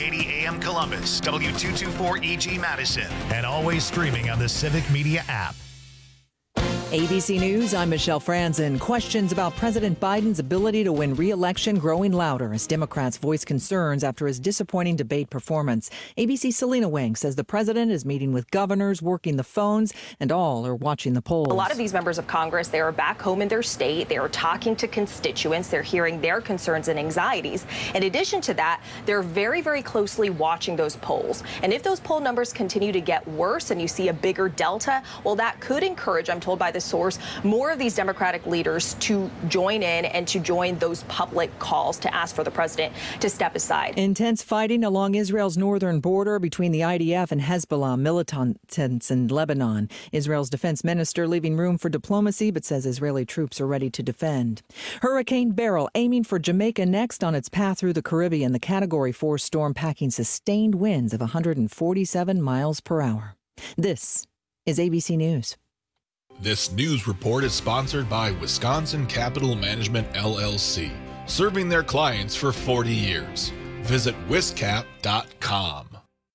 1480 AM Columbus, W224 EG Madison, and always streaming on the Civic Media app. ABC News, I'm Michelle Franzen. Questions about President Biden's ability to win re-election growing louder as Democrats voice concerns after his disappointing debate performance. ABC's Selena Wang says the president is meeting with governors, working the phones, and all are watching the polls. A lot of these members of Congress, they are back home in their state. They are talking to constituents. They're hearing their concerns and anxieties. In addition to that, they're very, very closely watching those polls. And if those poll numbers continue to get worse and you see a bigger delta, well, that could encourage, I'm told by the source, more of these Democratic leaders to join in and to join those public calls to ask for the president to step aside. Intense fighting along Israel's northern border between the IDF and Hezbollah militants in Lebanon. Israel's defense minister leaving room for diplomacy, but says Israeli troops are ready to defend. Hurricane Beryl aiming for Jamaica next on its path through the Caribbean. The Category 4 storm packing sustained winds of 147 miles per hour. This is ABC News. This news report is sponsored by Wisconsin Capital Management, LLC, serving their clients for 40 years. Visit wiscap.com.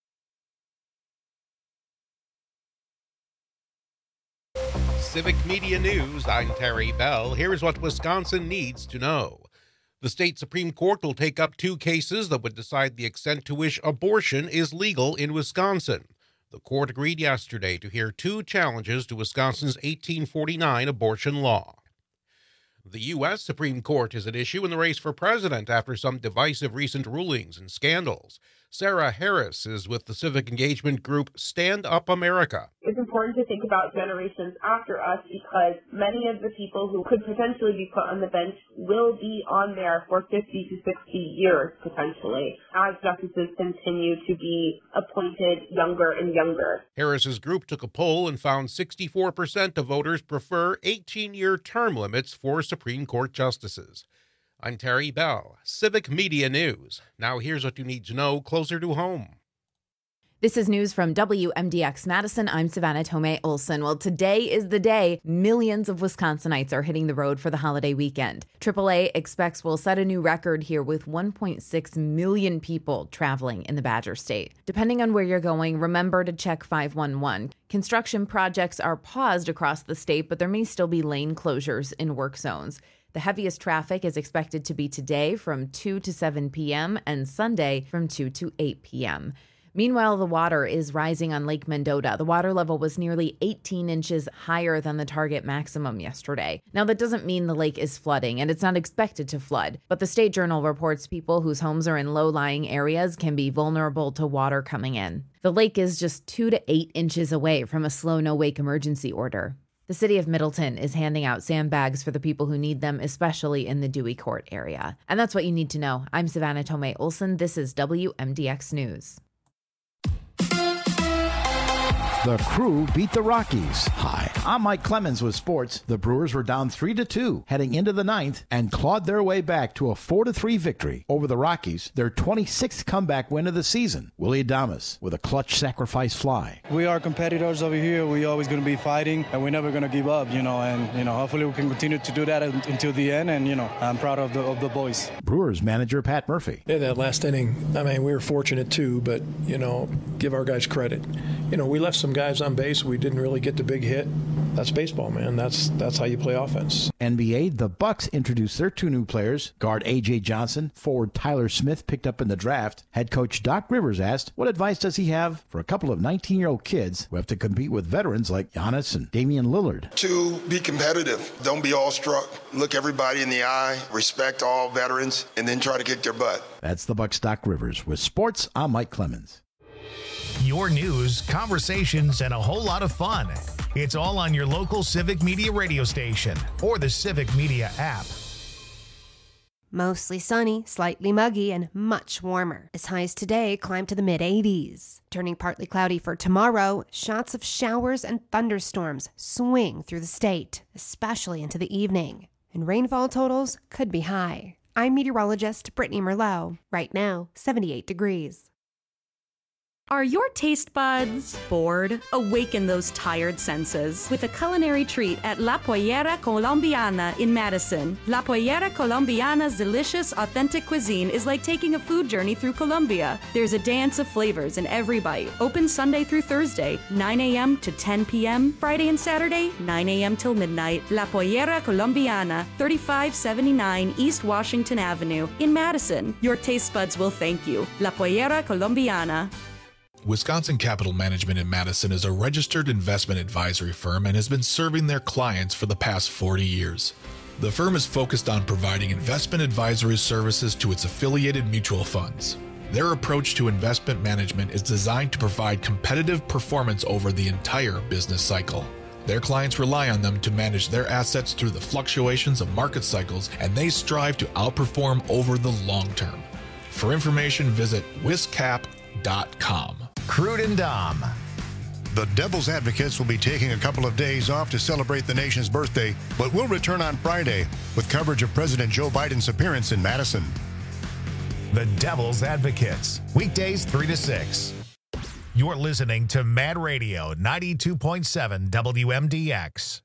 Civic Media News, I'm Terry Bell. Here's what Wisconsin needs to know. The state Supreme Court will take up 2 cases that would decide the extent to which abortion is legal in Wisconsin. The court agreed yesterday to hear 2 challenges to Wisconsin's 1849 abortion law. The U.S. Supreme Court is at issue in the race for president after some divisive recent rulings and scandals. Sarah Harris is with the civic engagement group Stand Up America. It's important to think about generations after us because many of the people who could potentially be put on the bench will be on there for 50 to 60 years potentially as justices continue to be appointed younger and younger. Harris's group took a poll and found 64% of voters prefer 18-year term limits for Supreme Court justices. I'm Terry Bell, Civic Media News. Now here's what you need to know closer to home. This is news from WMDX Madison. I'm Savannah Tomei Olson. Well, today is the day millions of Wisconsinites are hitting the road for the holiday weekend. AAA expects we'll set a new record here with 1.6 million people traveling in the Badger State. Depending on where you're going, remember to check 511. Construction projects are paused across the state, but there may still be lane closures in work zones. The heaviest traffic is expected to be today from 2 to 7 p.m. and Sunday from 2 to 8 p.m. Meanwhile, the water is rising on Lake Mendota. The water level was nearly 18 inches higher than the target maximum yesterday. Now, that doesn't mean the lake is flooding, and it's not expected to flood. But the State Journal reports people whose homes are in low-lying areas can be vulnerable to water coming in. The lake is just 2 to 8 inches away from a slow no-wake emergency order. The city of Middleton is handing out sandbags for the people who need them, especially in the Dewey Court area. And that's what you need to know. I'm Savannah Tomei Olson. This is WMDX News. The Crew beat the Rockies. Hi, I'm Mike Clemens with sports. The Brewers were down 3-2 heading into the 9th and clawed their way back to a 4-3 victory over the Rockies, their 26th comeback win of the season. Willie Adames with a clutch sacrifice fly. We are competitors over here. We're always going to be fighting, and we're never going to give up, and hopefully we can continue to do that until the end, and, I'm proud of the boys. Brewers manager Pat Murphy. Yeah, that last inning, we were fortunate too, but, give our guys credit. We left some guys on base. We didn't really get the big hit. That's baseball, man. That's how you play offense. NBA, the Bucks introduced their 2 new players. Guard A.J. Johnson, forward Tyler Smith picked up in the draft. Head coach Doc Rivers asked, what advice does he have for a couple of 19-year-old kids who have to compete with veterans like Giannis and Damian Lillard? To be competitive. Don't be awestruck. Look everybody in the eye. Respect all veterans, and then try to kick their butt. That's the Bucks' Doc Rivers. With sports, I'm Mike Clemens. Your news, conversations, and a whole lot of fun. It's all on your local Civic Media radio station or the Civic Media app. Mostly sunny, slightly muggy, and much warmer. As highs today climb to the mid-80s. Turning partly cloudy for tomorrow, shots of showers and thunderstorms swing through the state, especially into the evening. And rainfall totals could be high. I'm meteorologist Brittany Merlot. Right now, 78 degrees. Are your taste buds bored? Awaken those tired senses with a culinary treat at La Pollera Colombiana in Madison. La Pollera Colombiana's delicious, authentic cuisine is like taking a food journey through Colombia. There's a dance of flavors in every bite. Open Sunday through Thursday, 9 a.m. to 10 p.m. Friday and Saturday, 9 a.m. till midnight. La Pollera Colombiana, 3579 East Washington Avenue in Madison. Your taste buds will thank you. La Pollera Colombiana. Wisconsin Capital Management in Madison is a registered investment advisory firm and has been serving their clients for the past 40 years. The firm is focused on providing investment advisory services to its affiliated mutual funds. Their approach to investment management is designed to provide competitive performance over the entire business cycle. Their clients rely on them to manage their assets through the fluctuations of market cycles, and they strive to outperform over the long term. For information, visit wiscap.com. Crude and Dom. The Devil's Advocates will be taking a couple of days off to celebrate the nation's birthday, but will return on Friday with coverage of President Joe Biden's appearance in Madison. The Devil's Advocates, weekdays 3 to 6. You're listening to Mad Radio 92.7 WMDX.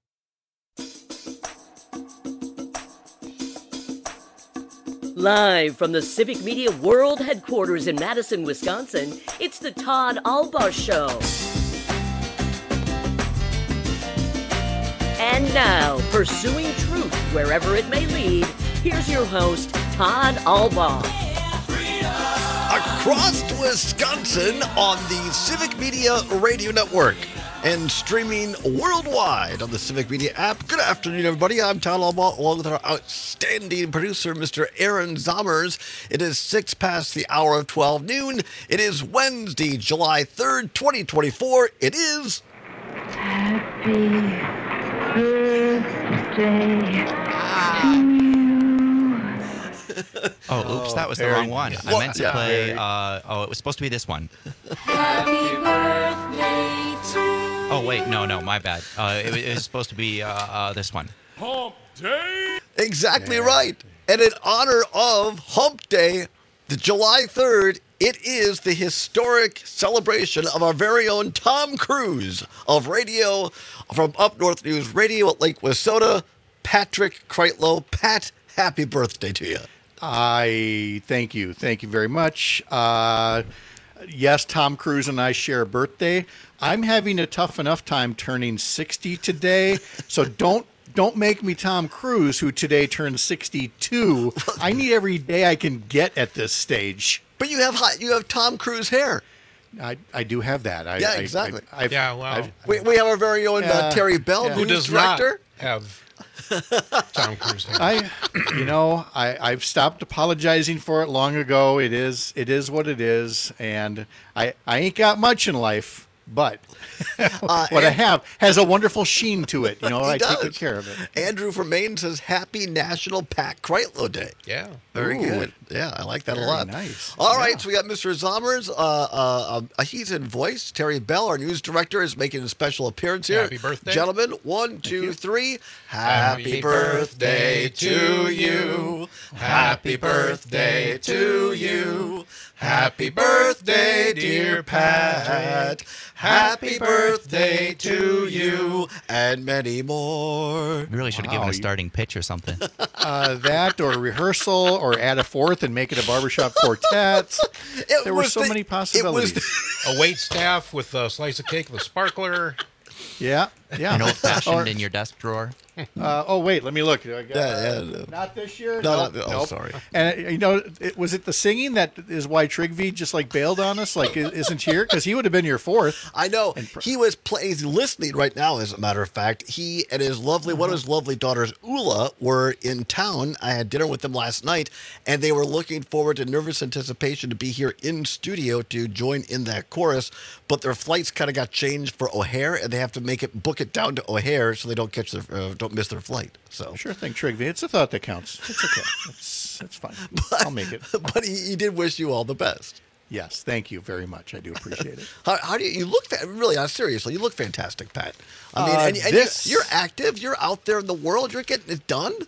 Live from the Civic Media World Headquarters in Madison, Wisconsin, it's the Todd Albaugh Show. And now, pursuing truth wherever it may lead, here's your host, Todd Albaugh. Across Wisconsin on the Civic Media Radio Network and streaming worldwide on the Civic Media app. Good afternoon, everybody. I'm Todd Albaugh, along with our outstanding producer, Mr. Aaron Zommers. It is 6 past the hour of 12 noon. It is Wednesday, July 3rd, 2024. It is... Happy birthday to you. Oh, oops, that was the wrong one. I meant to play, it was supposed to be this one. Happy birthday to Oh, wait, no, my bad. It was supposed to be this one. Hump Day? Exactly right. And in honor of Hump Day, the July 3rd, it is the historic celebration of our very own Tom Cruise of radio from Up North News Radio at Lake Wissota, Patrick Kreitlow. Pat, happy birthday to you. I thank you. Thank you very much. Yes, Tom Cruise and I share a birthday. I'm having a tough enough time turning 60 today, so don't make me Tom Cruise, who today turned 62. I need every day I can get at this stage. But you have Tom Cruise hair. I do have that. Exactly. Wow. We have our very own Terry Bell, who does director. Not have Tom Cruise hair. I've stopped apologizing for it long ago. It is what it is, and I ain't got much in life, but what I have has a wonderful sheen to it. I take good care of it. Andrew from Maine says, "Happy National Pat Kreitlow Day." Yeah, very good. Yeah, I like that a lot. Nice. All right, so we got Mr. Zommers. He's in voice. Terry Bell, our news director, is making a special appearance here. Happy birthday, gentlemen! 1, 2, 3. Happy birthday to you. Happy birthday to you. Happy birthday, dear Pat. Happy birthday to you, and many more. We really should have given a starting pitch or something. That or rehearsal or add a fourth and make it a barbershop quartet. There were so many possibilities. A wait staff with a slice of cake with a sparkler. Yeah. An old-fashioned in your desk drawer. Wait, let me look. I got, no. Not this year? No, nope. Sorry. And, was it the singing that is why Trigby just bailed on us? Isn't here? Because he would have been your fourth. I know. He was he's listening right now, as a matter of fact. He and his one of his lovely daughters, Ula, were in town. I had dinner with them last night, and they were looking forward to nervous anticipation to be here in studio to join in that chorus. But their flights kind of got changed for O'Hare, and they have to book it down to O'Hare so they don't don't miss their flight. So sure thing, Trigby. It's a thought that counts. It's okay. It's fine. I'll make it. But he did wish you all the best. Yes, thank you very much. I do appreciate it. How do you look? Really, seriously, you look fantastic, Pat. I mean, and you're active. You're out there in the world. You're getting it done.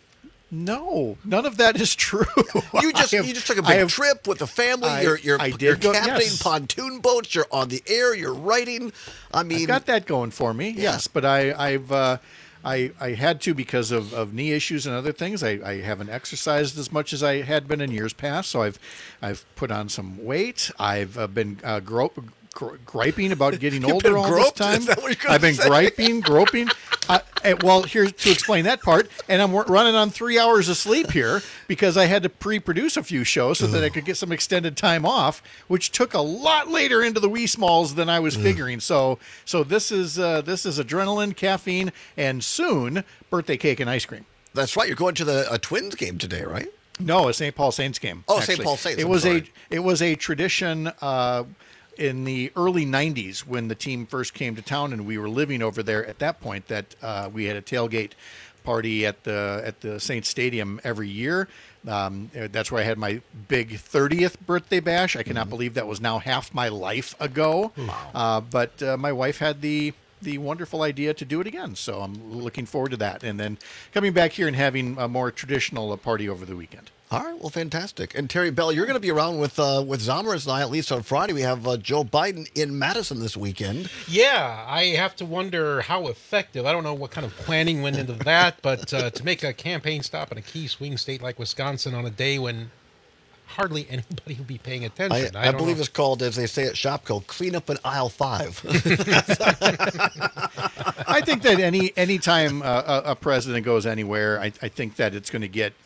No, none of that is true. You just took a big trip with the family. You're captaining pontoon boats. You're on the air. You're writing. I mean, I've got that going for me. Yeah. Yes, but I had to because of knee issues and other things. I haven't exercised as much as I had been in years past, so I've put on some weight. I've been griping about getting older all this time. I've been griping, groping. Well, here's to explain that part. And I'm running on 3 hours of sleep here because I had to pre-produce a few shows so that I could get some extended time off, which took a lot later into the wee smalls than I was figuring. So this is adrenaline, caffeine, and soon birthday cake and ice cream. That's right. You're going to the Twins game today, right? No, a St. Paul Saints game. Oh, St. Paul Saints. It was a tradition. In the early 90s when the team first came to town and we were living over there at that point, that we had a tailgate party at the Saints Stadium every year. That's where I had my big 30th birthday bash. I cannot believe that was now half my life ago. Wow. But my wife had the wonderful idea to do it again. So I'm looking forward to that. And then coming back here and having a more traditional party over the weekend. All right, well, fantastic. And Terry Bell, you're going to be around with Zomers and I, at least on Friday. We have Joe Biden in Madison this weekend. Yeah, I have to wonder how effective. I don't know what kind of planning went into that, but to make a campaign stop in a key swing state like Wisconsin on a day when hardly anybody will be paying attention. I believe it's called, as they say at Shopco, clean up in aisle 5. I think that any time a president goes anywhere, I think that it's going to get,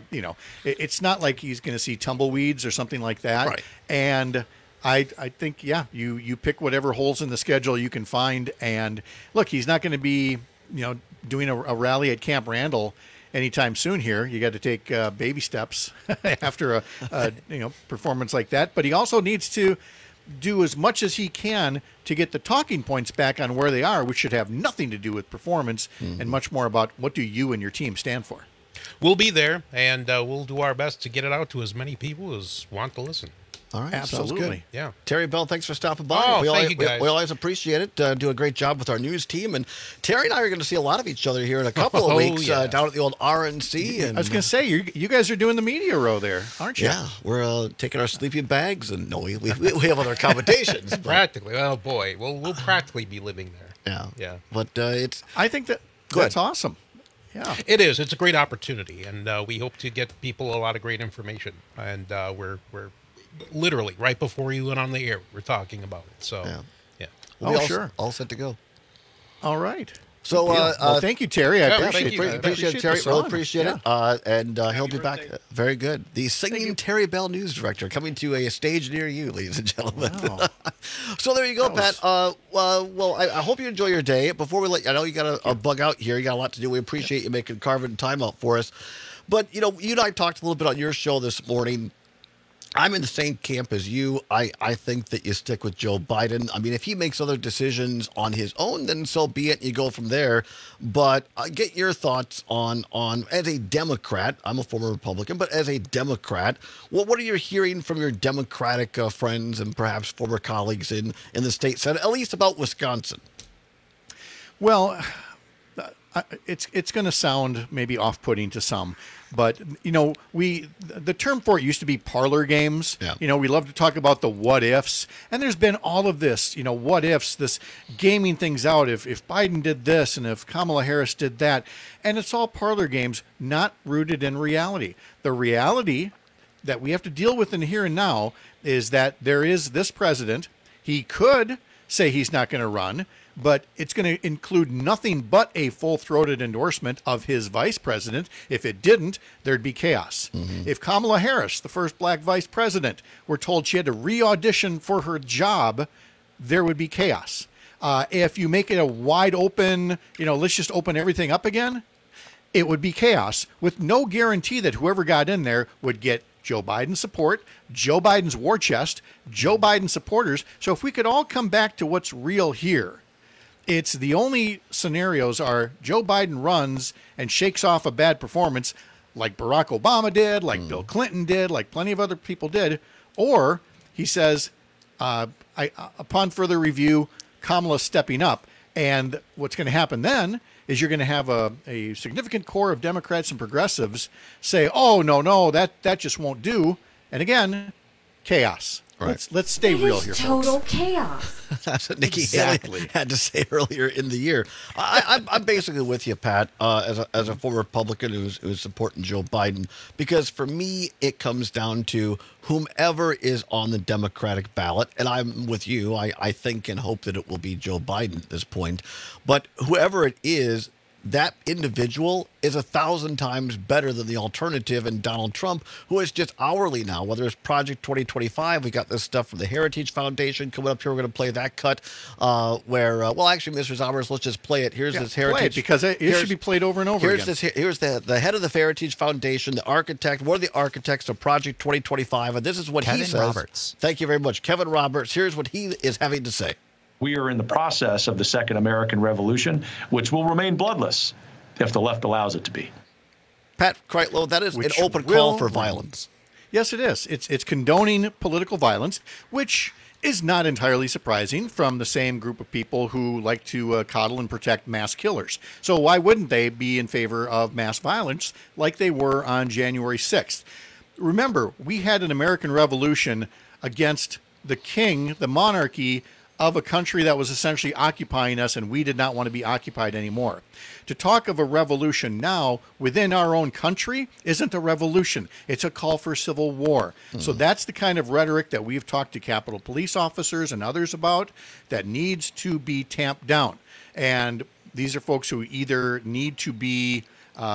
it's not like he's going to see tumbleweeds or something like that. Right. And I think, you pick whatever holes in the schedule you can find. And look, he's not going to be, doing a rally at Camp Randall anytime soon here. You got to take baby steps after a performance like that. But he also needs to do as much as he can to get the talking points back on where they are, which should have nothing to do with performance and much more about what do you and your team stand for. We'll be there, and we'll do our best to get it out to as many people as want to listen. All right, absolutely. Sounds good. Yeah. Terry Bell, thanks for stopping by. Thank you, guys. We always appreciate it. Do a great job with our news team. And Terry and I are going to see a lot of each other here in a couple of weeks down at the old RNC. And I was going to say, you guys are doing the media row there, aren't you? Yeah, we're taking our sleeping bags. And no, we have other accommodations. Practically. Oh, boy. We'll practically be living there. Yeah. Yeah. But I think that's awesome. Yeah. It is. It's a great opportunity. And we hope to get people a lot of great information. And we're literally right before you went on the air, we're talking about it. So, yeah. We'll be all set to go. All right. So, well, thank you, Terry. I appreciate it, Terry. Really appreciate it. And he'll be back. Very good. The singing Terry Bell news director coming to a stage near you, ladies and gentlemen. Wow. So there you go, Pat. Well, I hope you enjoy your day. Before we let you, I know you got a bug out here. You got a lot to do. We appreciate you carving time out for us. But you and I talked a little bit on your show this morning. I'm in the same camp as you. I think that you stick with Joe Biden. I mean, if he makes other decisions on his own, then so be it. You go from there. But get your thoughts on as a Democrat. I'm a former Republican, but as a Democrat, what are you hearing from your Democratic friends and perhaps former colleagues in the state Senate, at least about Wisconsin? Well, it's going to sound maybe off-putting to some, but the term for it used to be parlor games. Yeah. We love to talk about the what ifs, and there's been all of this, what ifs, this gaming things out. If Biden did this and if Kamala Harris did that, and it's all parlor games, not rooted in reality. The reality that we have to deal with in the here and now is that there is this president. He could say he's not going to run, but it's going to include nothing but a full-throated endorsement of his vice president. If it didn't, there'd be chaos. Mm-hmm. If Kamala Harris, the first black vice president, were told she had to re-audition for her job, there would be chaos. If you make it a wide open, let's just open everything up again, it would be chaos with no guarantee that whoever got in there would get Joe Biden's support, Joe Biden's war chest, Joe Biden supporters. So if we could all come back to what's real here, it's the only scenarios are Joe Biden runs and shakes off a bad performance like Barack Obama did, like Bill Clinton did, like plenty of other people did, or he says, upon further review, Kamala stepping up. And what's going to happen then is you're going to have a significant core of Democrats and progressives say, oh, no, that just won't do. And again, chaos. Right. Let's stay real here, total folks. chaos. That's what Nikki Haley had to say earlier in the year. I'm basically with you, Pat, as a former Republican who's supporting Joe Biden, because for me, it comes down to whomever is on the Democratic ballot, and I'm with you. I think and hope that it will be Joe Biden at this point. But whoever it is, that individual is 1,000 times better than the alternative in Donald Trump, who is just hourly now, whether it's Project 2025. We got this stuff from the Heritage Foundation coming up here. We're going to play that cut where, actually, Mr. Zomers, let's just play it. Here's this Heritage. Play it because it should be played over and over again. Here's the head of the Heritage Foundation, the architect, one of the architects of Project 2025, and this is what he says. Kevin Roberts. Thank you very much. Kevin Roberts. Here's what he is having to say. We are in the process of the Second American Revolution, which will remain bloodless if the left allows it to be. Pat Kreitlow, that is an open call for violence. Yes, it is. It's condoning political violence, which is not entirely surprising from the same group of people who like to coddle and protect mass killers. So why wouldn't they be in favor of mass violence like they were on January 6th? Remember, we had an American Revolution against the king, the monarchy, of a country that was essentially occupying us, and we did not want to be occupied anymore. To talk of a revolution now within our own country isn't a revolution. It's a call for civil war. So that's the kind of rhetoric that we've talked to Capitol Police officers and others about that needs to be tamped down. And these are folks who either need to be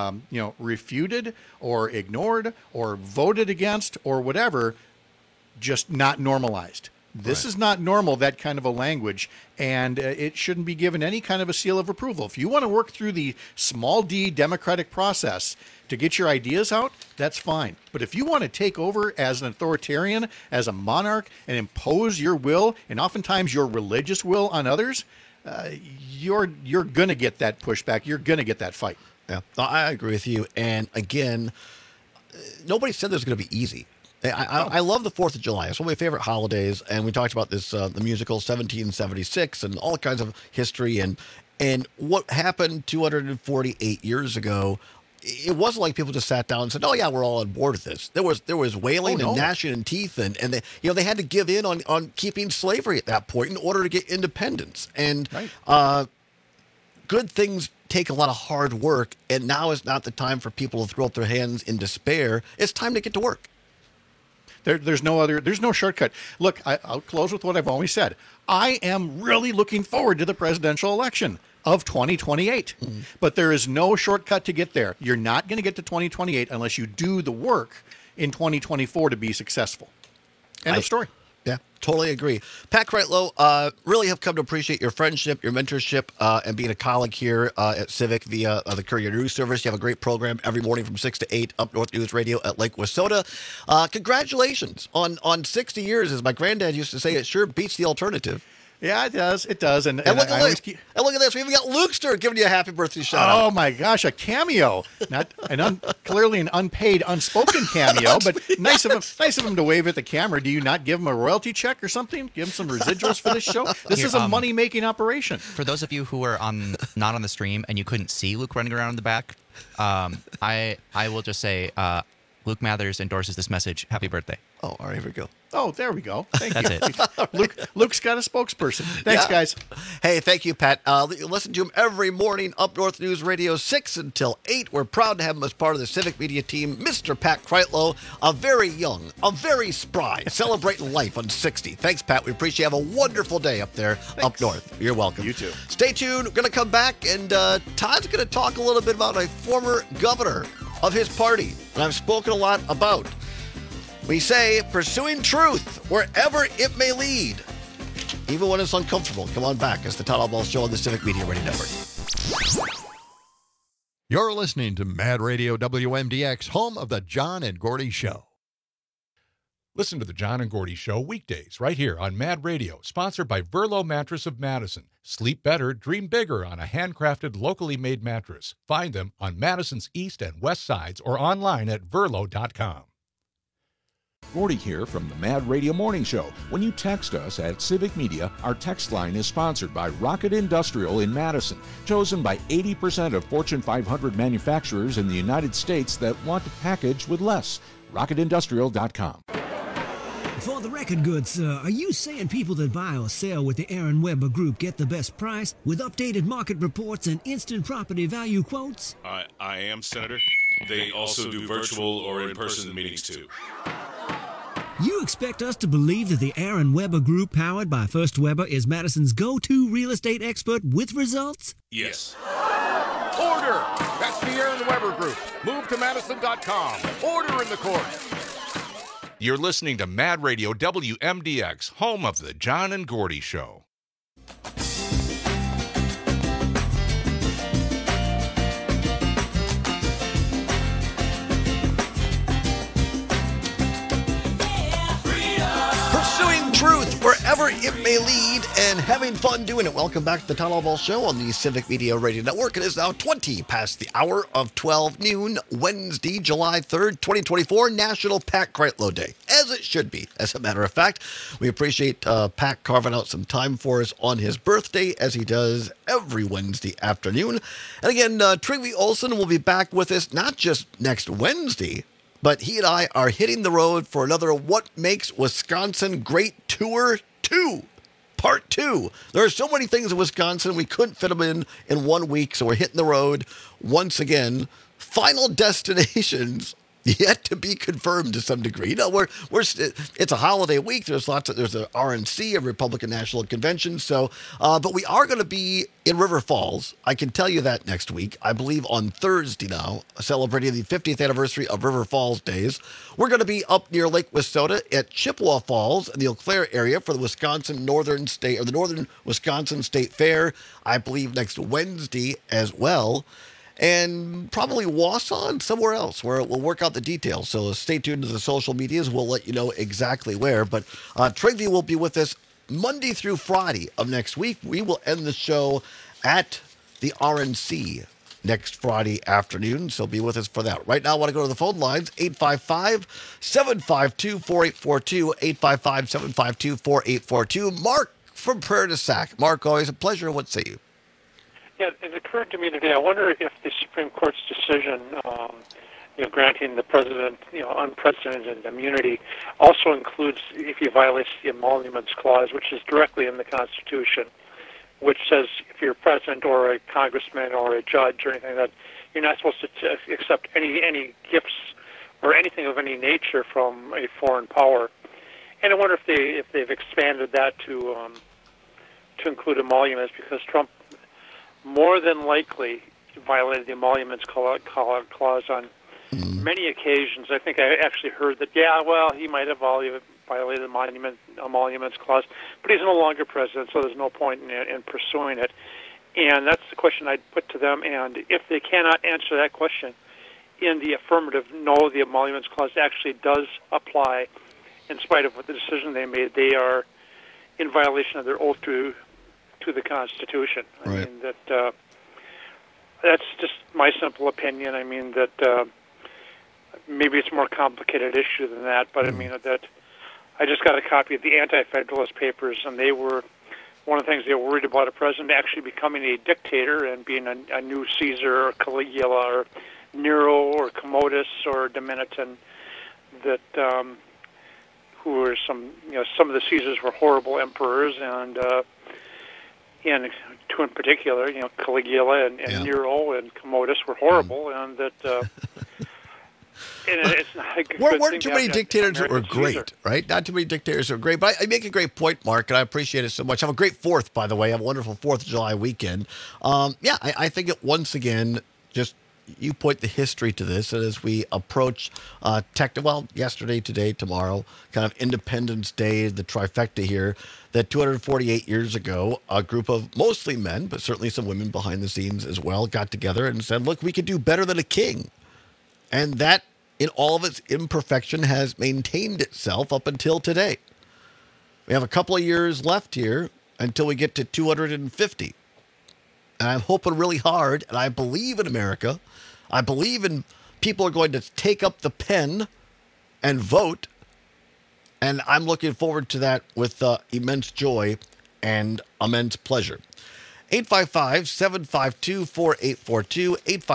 refuted or ignored or voted against or whatever, just not normalized. This is not normal, that kind of a language, and it shouldn't be given any kind of a seal of approval. If you want to work through the small d democratic process to get your ideas out, that's fine. But if you want to take over as an authoritarian, as a monarch, and impose your will, and oftentimes your religious will on others, you're going to get that pushback. You're going to get that fight. Yeah, I agree with you. And again, nobody said this was going to be easy. I love the 4th of July. It's one of my favorite holidays, and we talked about this, the musical 1776 and all kinds of history and what happened 248 years ago. It wasn't like people just sat down and said, "Oh yeah, we're all on board with this." There was wailing and gnashing of teeth, and they had to give in on keeping slavery at that point in order to get independence. And good things take a lot of hard work, and now is not the time for people to throw up their hands in despair. It's time to get to work. There's no shortcut. Look, I'll close with what I've always said. I am really looking forward to the presidential election of 2028. But there is no shortcut to get there. You're not going to get to 2028 unless you do the work in 2024 to be successful. End of story. Yeah, totally agree. Pat Kreitlow, really have come to appreciate your friendship, your mentorship, and being a colleague here at Civic via the Courier News Service. You have a great program every morning from 6 to 8 up North News Radio at Lake Wissota. Congratulations on 60 years. As my granddad used to say, it sure beats the alternative. Yeah, it does. It does. And look at this. We even got Lukester giving you a happy birthday shout out. Oh, my gosh, a cameo. Not clearly an unpaid, unspoken cameo, but nice of him to wave at the camera. Do you not give him a royalty check or something? Give him some residuals for this show? This is a money-making operation. For those of you who were not on the stream and you couldn't see Luke running around in the back, I will just say Luke Mathers endorses this message. Happy birthday. Oh, all right, here we go. Oh, there we go. Thank you. That's it. Luke's got a spokesperson. Thanks, guys. Hey, thank you, Pat. Listen to him every morning, Up North News Radio, 6 until 8. We're proud to have him as part of the Civic Media team. Mr. Pat Kreitlow, a very young, a very spry, celebrating life on 60. Thanks, Pat. We appreciate you. Have a wonderful day up there, up north. You're welcome. You too. Stay tuned. We're going to come back, and Todd's going to talk a little bit about a former governor of his party that I've spoken a lot about. We say pursuing truth wherever it may lead, even when it's uncomfortable. Come on back. It's the Todd Albaugh Show on the Civic Media Radio Network. You're listening to Mad Radio WMDX, home of the John and Gordy Show. Listen to the John and Gordy Show weekdays right here on Mad Radio, sponsored by Verlo Mattress of Madison. Sleep better, dream bigger on a handcrafted, locally made mattress. Find them on Madison's east and west sides or online at verlo.com. Gordy here from the Mad Radio Morning Show. When you text us at Civic Media, our text line is sponsored by Rocket Industrial in Madison, chosen by 80% of Fortune 500 manufacturers in the United States that want to package with less. RocketIndustrial.com. For the record, good sir, are you saying people that buy or sell with the Aaron Weber Group get the best price with updated market reports and instant property value quotes? I am, Senator. They also do virtual or in-person meetings, too. You expect us to believe that the Aaron Weber Group, powered by First Weber, is Madison's go-to real estate expert with results? Yes. Order! That's the Aaron Weber Group. Move to Madison.com. Order in the court. You're listening to Mad Radio WMDX, home of the John and Gordy Show. Pursuing truth wherever it may lead and having fun doing it. Welcome back to the Town Hall Ball Show on the Civic Media Radio Network. It is now 20 past the hour of 12 noon, Wednesday, July 3rd, 2024, National Pat Kreitlow Day, as it should be. As a matter of fact, we appreciate Pat carving out some time for us on his birthday, as he does every Wednesday afternoon. And again, Trygve Olsen will be back with us not just next Wednesday, but he and I are hitting the road for another What Makes Wisconsin Great Tour 2. Part 2. There are so many things in Wisconsin, we couldn't fit them in 1 week, so we're hitting the road once again. Final destinations yet to be confirmed to some degree. You know, it's a holiday week. There's a RNC, a Republican National Convention. So, but we are going to be in River Falls. I can tell you that next week. I believe on Thursday now, celebrating the 50th anniversary of River Falls Days. We're going to be up near Lake Wissota at Chippewa Falls in the Eau Claire area for the Northern Wisconsin State Fair. I believe next Wednesday as well. And probably Wausau and somewhere else where we'll work out the details. So stay tuned to the social medias. We'll let you know exactly where. But Trygve will be with us Monday through Friday of next week. We will end the show at the RNC next Friday afternoon. So be with us for that. Right now, I want to go to the phone lines, 855-752-4842, 855-752-4842. Mark from Prairie du Sac. Mark, always a pleasure. What say you? Yeah, it occurred to me today. I wonder if the Supreme Court's decision, granting the president, unprecedented immunity, also includes if he violates the Emoluments Clause, which is directly in the Constitution, which says if you're a president or a congressman or a judge or anything, that you're not supposed to accept any gifts or anything of any nature from a foreign power. And I wonder if they've expanded that to include emoluments, because Trump more than likely violated the Emoluments Clause on many occasions. I think I actually heard that, he might have violated the Emoluments Clause, but he's no longer president, so there's no point in pursuing it. And that's the question I'd put to them. And if they cannot answer that question in the affirmative, no, the Emoluments Clause actually does apply in spite of what the decision they made. They are in violation of their oath to the Constitution. Right. I mean, that's just my simple opinion. I mean, that maybe it's a more complicated issue than that, but I mean, that I just got a copy of the Anti-Federalist Papers, and they were, one of the things they were worried about a president actually becoming a dictator and being a new Caesar or Caligula or Nero or Commodus or Domitian, that who were some of the Caesars were horrible emperors, and two in particular, Caligula and Nero and Commodus were horrible, and that it's not a good weren't too many dictators that were great, right? Not too many dictators that were great. But I make a great point, Mark, and I appreciate it so much. Have a great 4th, by the way. Have a wonderful 4th of July weekend. I think it once again just you point the history to this, and as we approach yesterday, today, tomorrow, kind of Independence Day, the trifecta here, that 248 years ago, a group of mostly men, but certainly some women behind the scenes as well, got together and said, look, we could do better than a king. And that, in all of its imperfection, has maintained itself up until today. We have a couple of years left here until we get to 250. And I'm hoping really hard, and I believe in America. I believe in people are going to take up the pen and vote And I'm looking forward to that with immense joy and immense pleasure. 855-752-4842,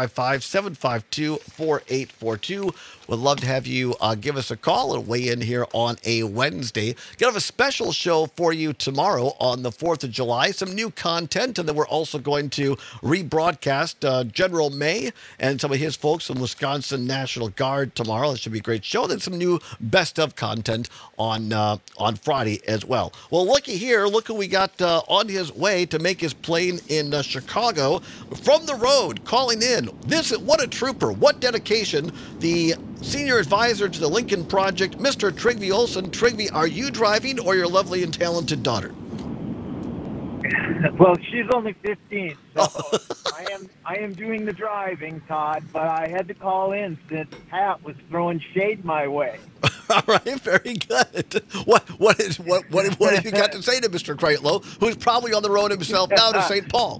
855-752-4842. Would love to have you give us a call and weigh in here on a Wednesday. Gonna have a special show for you tomorrow on the 4th of July. Some new content, and then we're also going to rebroadcast General May and some of his folks from Wisconsin National Guard tomorrow. That should be a great show. Then some new best of content on Friday as well. Well, looky here. Look who we got on his way to make his plane in Chicago from the road, calling in. What a trooper. What dedication. The senior advisor to the Lincoln Project, Mr. Trygve Olsen. Trygve, are you driving or your lovely and talented daughter? Well, she's only 15, so I am doing the driving, Todd, but I had to call in since Pat was throwing shade my way. All right, very good. What have you got to say to Mr. Kreitlow, who's probably on the road himself now to St. Paul?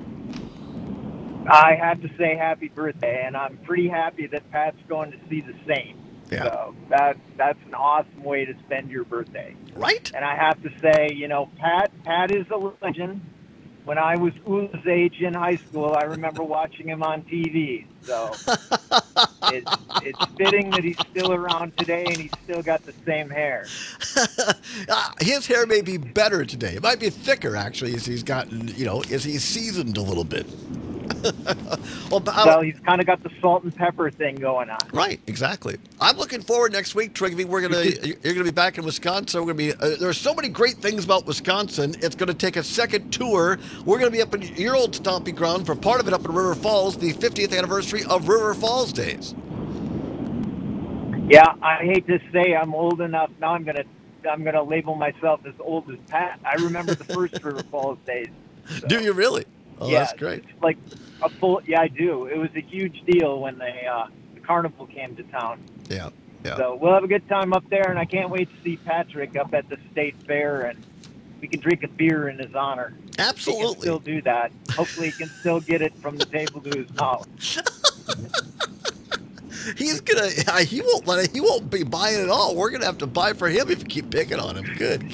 I have to say happy birthday, and I'm pretty happy that Pat's going to see the Saints. Yeah. So that's an awesome way to spend your birthday. Right. And I have to say, Pat is a legend. When I was Ula's age in high school, I remember watching him on TV. So it's fitting that he's still around today and he's still got the same hair. His hair may be better today. It might be thicker, actually, as he's gotten, as he's seasoned a little bit. Well, he's kind of got the salt and pepper thing going on. Right, exactly. I'm looking forward next week, Trygve. You're gonna be back in Wisconsin. We're gonna be. There's so many great things about Wisconsin. It's gonna take a second tour. We're gonna be up in your old stomping ground for part of it up in River Falls, the 50th anniversary of River Falls Days. Yeah, I hate to say I'm old enough now. I'm gonna label myself as old as Pat. I remember the first River Falls Days. So. Do you really? Oh, yeah, that's great. It's like a full. Yeah, I do. It was a huge deal when the carnival came to town. Yeah, yeah. So we'll have a good time up there, and I can't wait to see Patrick up at the state fair, and we can drink a beer in his honor. Absolutely. He can still do that. Hopefully, he can still get it from the table to his mouth. He's gonna. He won't let it. He won't be buying it all. We're gonna have to buy for him if you keep picking on him. Good.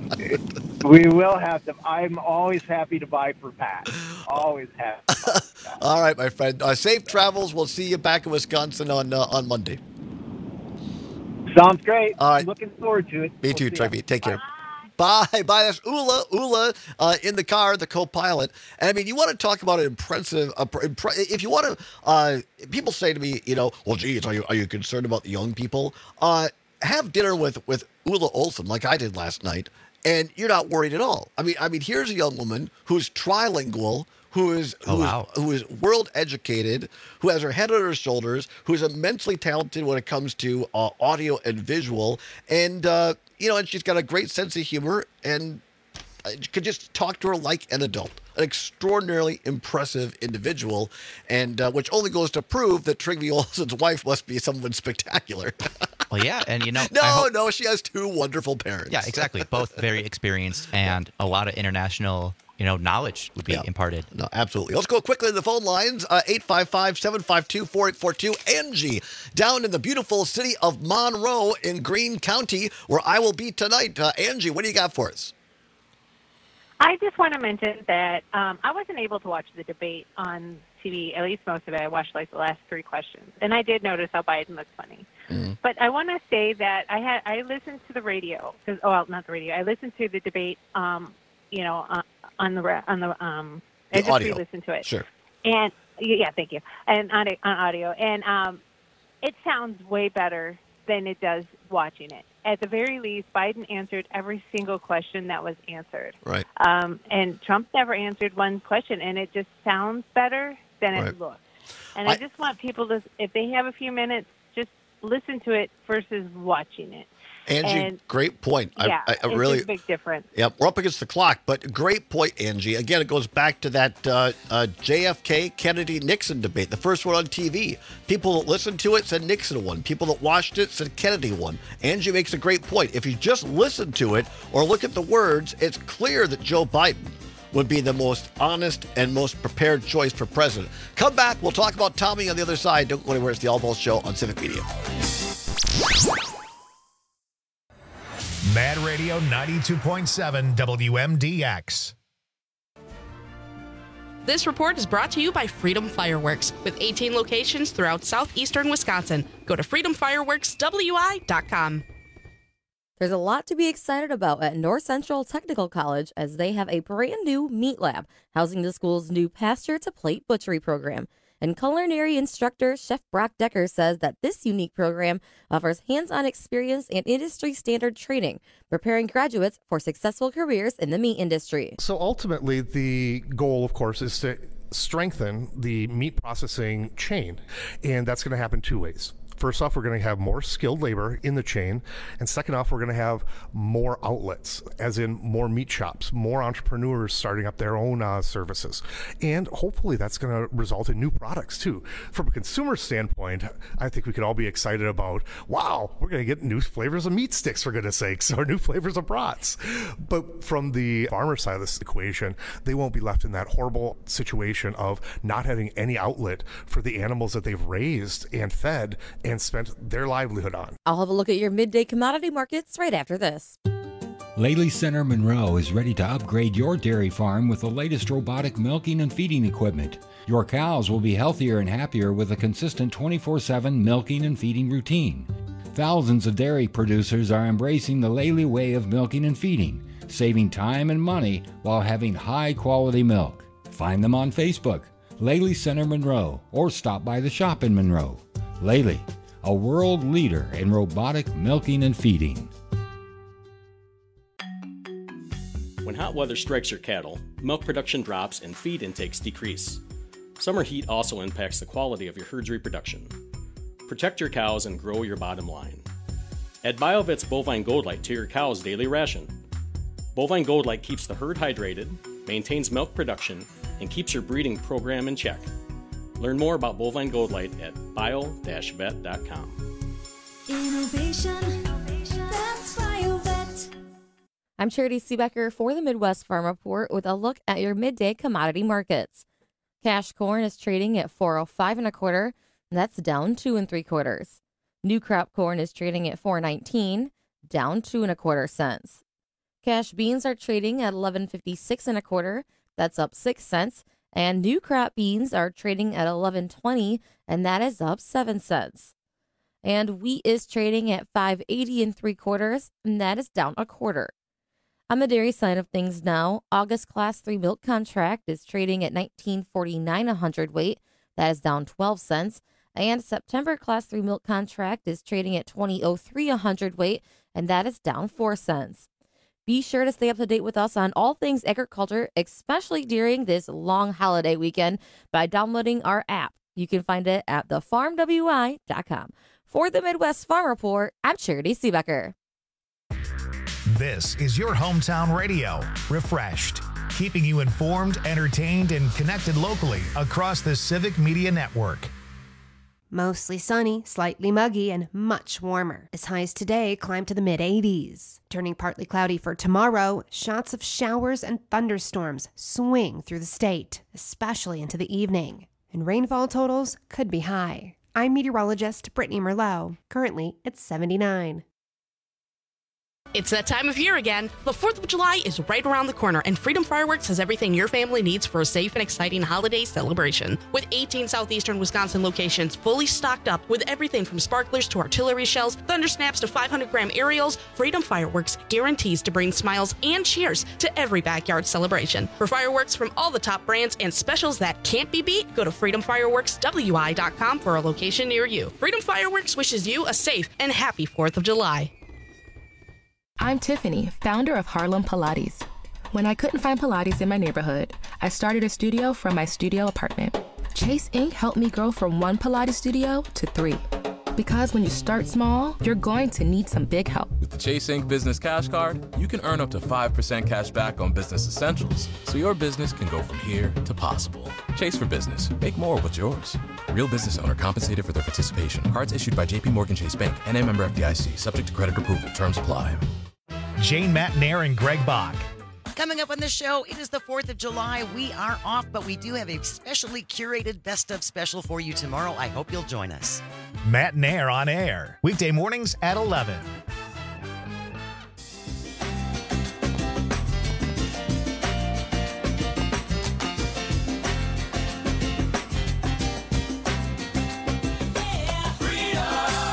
We will have to. I'm always happy to buy for Pat. Always happy. All right, my friend. Safe travels. We'll see you back in Wisconsin on Monday. Sounds great. All right. Looking forward to it. Me too, Trygve. Take care. Bye. That's Ula in the car, the co-pilot. And I mean, you want to talk about an impressive. If you want to, people say to me, well, geez, are you concerned about the young people? Have dinner with Ula Olsen like I did last night, and you're not worried at all. I mean, here's a young woman who's trilingual, who is world educated, who has her head on her shoulders, who is immensely talented when it comes to audio and visual, and and she's got a great sense of humor, and you could just talk to her like an adult. An extraordinarily impressive individual, and which only goes to prove that Trygve Olsen's wife must be someone spectacular. Well, yeah, and no, she has two wonderful parents. Yeah, exactly. Both very experienced, and a lot of international knowledge would be imparted. No, absolutely. Let's go quickly to the phone lines. 855-752-4842. Angie, down in the beautiful city of Monroe in Greene County, where I will be tonight. Angie, what do you got for us? I just want to mention that I wasn't able to watch the debate on TV, at least most of it. I watched like the last 3 questions, and I did notice how Biden looked funny. Mm. But I want to say that I listened to the radio. Not the radio. I listened to the debate. On the I just audio. re-listened to it. Sure. And yeah, thank you. And on audio, and it sounds way better than it does watching it. At the very least, Biden answered every single question that was answered. Right. And Trump never answered one question, and it just sounds better than it looks. And I just want people to, if they have a few minutes, just listen to it versus watching it. Angie, great point. Yeah, I it's really, a big difference. Yeah, we're up against the clock, but great point, Angie. Again, it goes back to that JFK, Kennedy, Nixon debate, the first one on TV. People that listened to it said Nixon won. People that watched it said Kennedy won. Angie makes a great point. If you just listen to it or look at the words, it's clear that Joe Biden would be the most honest and most prepared choice for president. Come back. We'll talk about Tommy on the other side. Don't go anywhere. It's the All Balls Show on Civic Media. Mad Radio 92.7 WMDX. This report is brought to you by Freedom Fireworks, with 18 locations throughout southeastern Wisconsin. Go to freedomfireworkswi.com. There's a lot to be excited about at North Central Technical College as they have a brand new meat lab housing the school's new pasture-to-plate butchery program. And culinary instructor Chef Brock Decker says that this unique program offers hands-on experience and industry-standard training, preparing graduates for successful careers in the meat industry. So ultimately, the goal, of course, is to strengthen the meat processing chain, and that's going to happen two ways. First off, we're going to have more skilled labor in the chain. And second off, we're going to have more outlets, as in more meat shops, more entrepreneurs starting up their own services. And hopefully that's going to result in new products too. From a consumer standpoint, I think we could all be excited about, wow, we're going to get new flavors of meat sticks, for goodness sakes, or new flavors of brats. But from the farmer side of this equation, they won't be left in that horrible situation of not having any outlet for the animals that they've raised and fed and spent their livelihood on. I'll have a look at your midday commodity markets right after this. Lely Center Monroe is ready to upgrade your dairy farm with the latest robotic milking and feeding equipment. Your cows will be healthier and happier with a consistent 24/7 milking and feeding routine. Thousands of dairy producers are embracing the Lely way of milking and feeding, saving time and money while having high-quality milk. Find them on Facebook, Lely Center Monroe, or stop by the shop in Monroe. Lely, a world leader in robotic milking and feeding. When hot weather strikes your cattle, milk production drops and feed intakes decrease. Summer heat also impacts the quality of your herd's reproduction. Protect your cows and grow your bottom line. Add BioVet's Bovine Gold Light to your cow's daily ration. Bovine Gold Light keeps the herd hydrated, maintains milk production, and keeps your breeding program in check. Learn more about Bovine Gold Light at bio-vet.com. Innovation, that's BioVet. I'm Charity Seebecker for the Midwest Farm Report with a look at your midday commodity markets. Cash corn is trading at $4.05 1/4. That's down 2 3/4. New crop corn is trading at $4.19, down 2 1/4 cents. Cash beans are trading at $11.56 1/4. That's up 6 cents. And new crop beans are trading at $11.20, and that is up 7 cents. And wheat is trading at $5.80 3/4, and that is down 1/4. On the dairy side of things now, August Class 3 milk contract is trading at $19.49 a hundredweight. That is down 12 cents. And September Class 3 milk contract is trading at $20.03 a hundredweight, and that is down 4 cents. Be sure to stay up to date with us on all things agriculture, especially during this long holiday weekend, by downloading our app. You can find it at thefarmwi.com. For the Midwest Farm Report, I'm Charity Seebecker. This is your hometown radio, refreshed, keeping you informed, entertained, and connected locally across the Civic Media Network. Mostly sunny, slightly muggy, and much warmer. As highs today climb to the mid-80s. Turning partly cloudy for tomorrow, shots of showers and thunderstorms swing through the state, especially into the evening. And rainfall totals could be high. I'm meteorologist Brittany Merlot. Currently, it's 79. It's that time of year again. The 4th of July is right around the corner, and Freedom Fireworks has everything your family needs for a safe and exciting holiday celebration. With 18 southeastern Wisconsin locations fully stocked up with everything from sparklers to artillery shells, thunder snaps to 500-gram aerials, Freedom Fireworks guarantees to bring smiles and cheers to every backyard celebration. For fireworks from all the top brands and specials that can't be beat, go to freedomfireworkswi.com for a location near you. Freedom Fireworks wishes you a safe and happy 4th of July. I'm Tiffany, founder of Harlem Pilates. When I couldn't find Pilates in my neighborhood, I started a studio from my studio apartment. Chase Inc. helped me grow from 1 Pilates studio to 3. Because when you start small, you're going to need some big help. With the Chase Inc. Business Cash Card, you can earn up to 5% cash back on business essentials, so your business can go from here to possible. Chase for Business. Make more what's yours. Real business owner compensated for their participation. Cards issued by J.P. Morgan Chase Bank, N.A. member FDIC, subject to credit approval. Terms apply. Jane Matnair and Greg Bach. Coming up on the show, it is the 4th of July. We are off, but we do have a specially curated best of special for you tomorrow. I hope you'll join us. Matnair on air, weekday mornings at 11.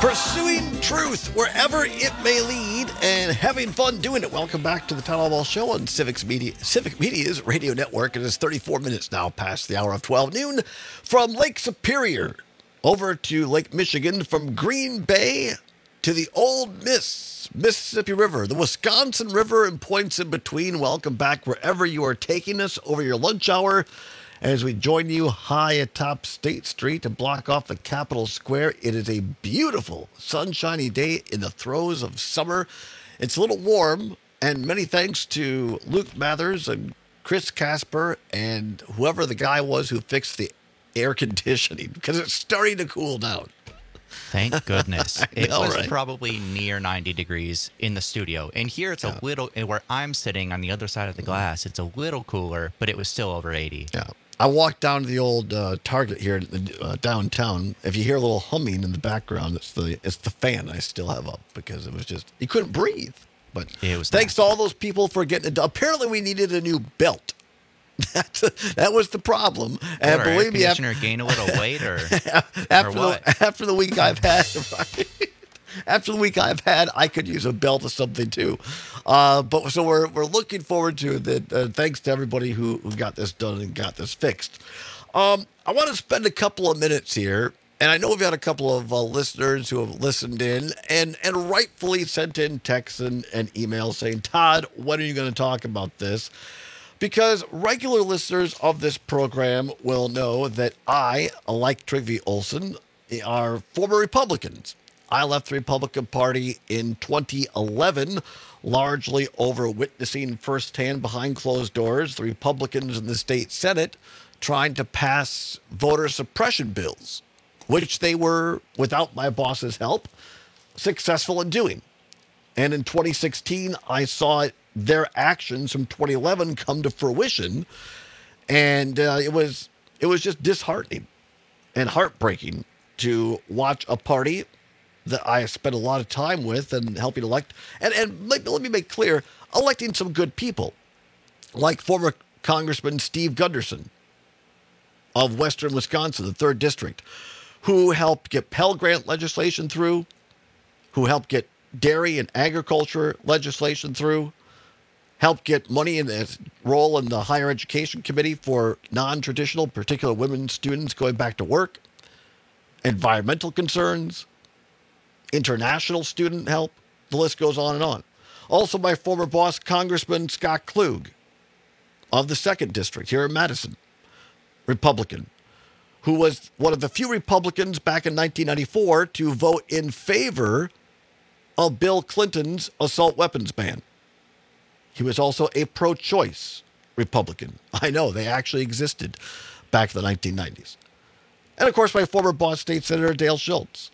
Pursuing truth wherever it may lead and having fun doing it. Welcome back to the Town Hall Ball Show on Civic Media's radio network. It is 34 minutes now past the hour of 12 noon from Lake Superior over to Lake Michigan, from Green Bay to the Old Mississippi River, the Wisconsin River, and points in between. Welcome back wherever you are taking us over your lunch hour. As we join you high atop State Street to block off the Capitol Square, it is a beautiful, sunshiny day in the throes of summer. It's a little warm, and many thanks to Luke Mathers and Chris Casper and whoever the guy was who fixed the air conditioning, because it's starting to cool down. Thank goodness. It know, was right? probably near 90 degrees in the studio. And here it's a little, where I'm sitting on the other side of the glass, it's a little cooler, but it was still over 80. Yeah. I walked down to the old Target here downtown. If you hear a little humming in the background, it's the fan I still have up, because it was just, you couldn't breathe. But it was thanks to all those people for getting it done. Apparently we needed a new belt. That was the problem. And Did our believe me, air conditioner gain a little weight, or after what? after the week I've had, right? After the week I've had, I could use a belt or something too. But so we're looking forward to that. Thanks to everybody who got this done and got this fixed. I want to spend a couple of minutes here, and I know we've had a couple of listeners who have listened in and rightfully sent in texts and emails saying, Todd, when are you going to talk about this? Because regular listeners of this program will know that I, like Trygve Olsen, are former Republicans. I left the Republican Party in 2011, largely over witnessing firsthand behind closed doors the Republicans in the state Senate trying to pass voter suppression bills, which they were, without my boss's help, successful in doing. And in 2016, I saw their actions from 2011 come to fruition, and it was just disheartening and heartbreaking to watch a party that I spent a lot of time with and helping elect, and let me make clear, electing some good people, like former Congressman Steve Gunderson of Western Wisconsin, the 3rd District, who helped get Pell Grant legislation through, who helped get dairy and agriculture legislation through, helped get money in his role in the Higher Education Committee for non-traditional, particularly women students going back to work, environmental concerns, international student help, the list goes on and on. Also, my former boss, Congressman Scott Klug of the 2nd District here in Madison, Republican, who was one of the few Republicans back in 1994 to vote in favor of Bill Clinton's assault weapons ban. He was also a pro-choice Republican. I know, they actually existed back in the 1990s. And, of course, my former boss, State Senator Dale Schultz,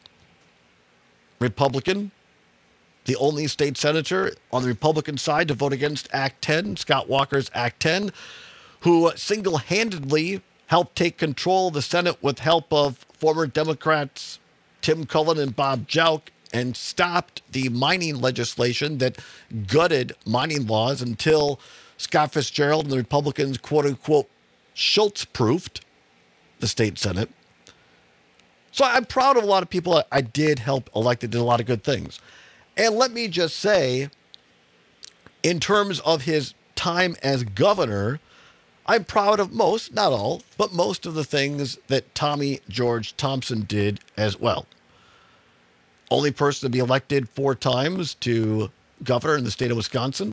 Republican, the only state senator on the Republican side to vote against Act 10, Scott Walker's Act 10, who single-handedly helped take control of the Senate with help of former Democrats Tim Cullen and Bob Jauch, and stopped the mining legislation that gutted mining laws until Scott Fitzgerald and the Republicans, quote-unquote, Schultz-proofed the state Senate. So I'm proud of a lot of people I did help elect that did a lot of good things. And let me just say, in terms of his time as governor, I'm proud of most, not all, but most of the things that Tommy George Thompson did as well. Only person to be elected 4 times to governor in the state of Wisconsin.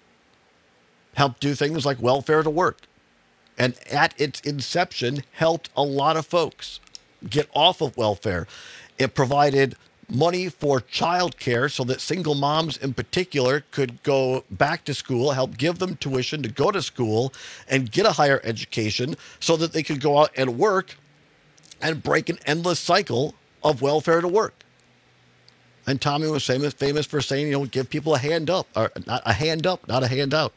Helped do things like welfare to work. And at its inception, helped a lot of folks get off of welfare. It provided money for child care so that single moms in particular could go back to school, help give them tuition to go to school and get a higher education so that they could go out and work and break an endless cycle of welfare to work. And Tommy was famous for saying, give people a hand up, or not a hand up, not a handout.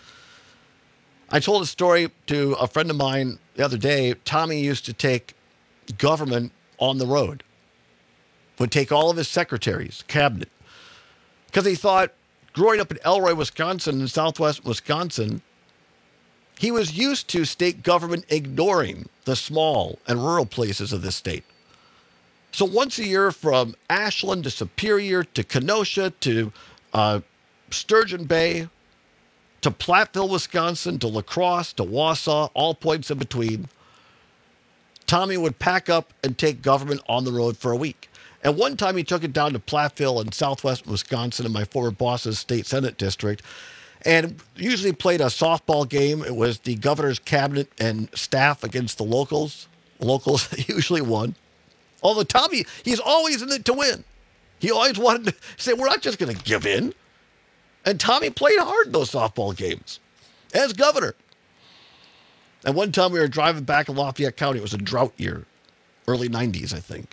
I told a story to a friend of mine the other day. Tommy used to take government on the road, would take all of his secretaries, cabinet, because he thought, growing up in Elroy, Wisconsin, in southwest Wisconsin, he was used to state government ignoring the small and rural places of this state. So once a year from Ashland to Superior to Kenosha to Sturgeon Bay to Platteville, Wisconsin to La Crosse to Wausau, all points in between, Tommy would pack up and take government on the road for a week. And one time he took it down to Platteville in southwest Wisconsin in my former boss's state senate district, and usually played a softball game. It was the governor's cabinet and staff against the locals. Locals usually won. Although Tommy, he's always in it to win. He always wanted to say, we're not just going to give in. And Tommy played hard in those softball games as governor. And one time we were driving back in Lafayette County. It was a drought year, early 90s, I think.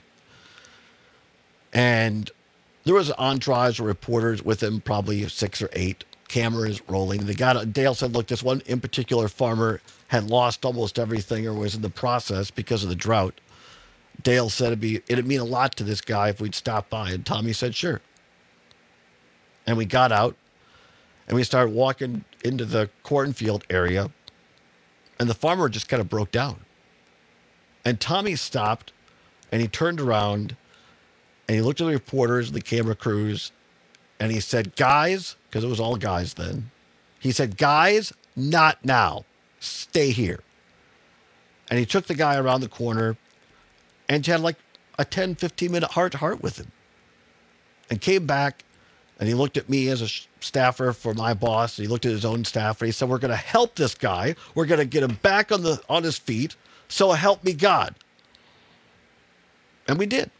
And there was an entourage of reporters with him, probably 6 or 8, cameras rolling. Dale said, look, this one in particular farmer had lost almost everything or was in the process because of the drought. Dale said it'd mean a lot to this guy if we'd stop by. And Tommy said, sure. And we got out and we started walking into the cornfield area. And the farmer just kind of broke down. And Tommy stopped and he turned around and he looked at the reporters and the camera crews and he said, guys, because it was all guys then. He said, guys, not now. Stay here. And he took the guy around the corner and had like a 10, 15-minute heart-to-heart with him. And came back and he looked at me as a staffer for my boss. He looked at his own staff and he said, we're going to help this guy. We're going to get him back on his feet. So help me God. And we did.